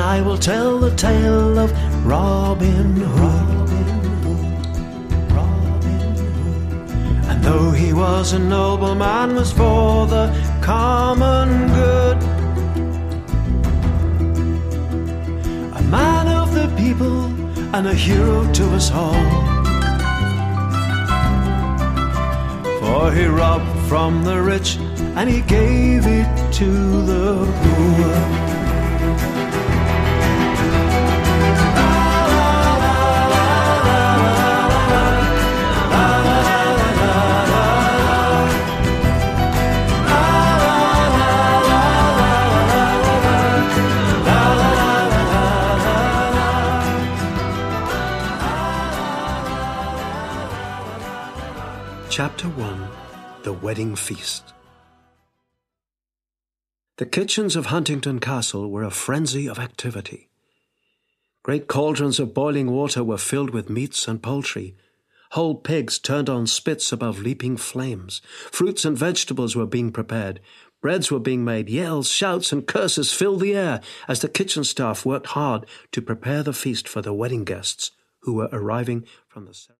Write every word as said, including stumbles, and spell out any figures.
I will tell the tale of Robin Hood. And though he was a nobleman, was for the common good. A man of the people and a hero to us all. For he robbed from the rich and he gave it to the poor. Chapter one. The Wedding Feast. The kitchens of Huntingdon Castle were a frenzy of activity. Great cauldrons of boiling water were filled with meats and poultry. Whole pigs turned on spits above leaping flames. Fruits and vegetables were being prepared. Breads were being made. Yells, shouts, and curses filled the air as the kitchen staff worked hard to prepare the feast for the wedding guests who were arriving from the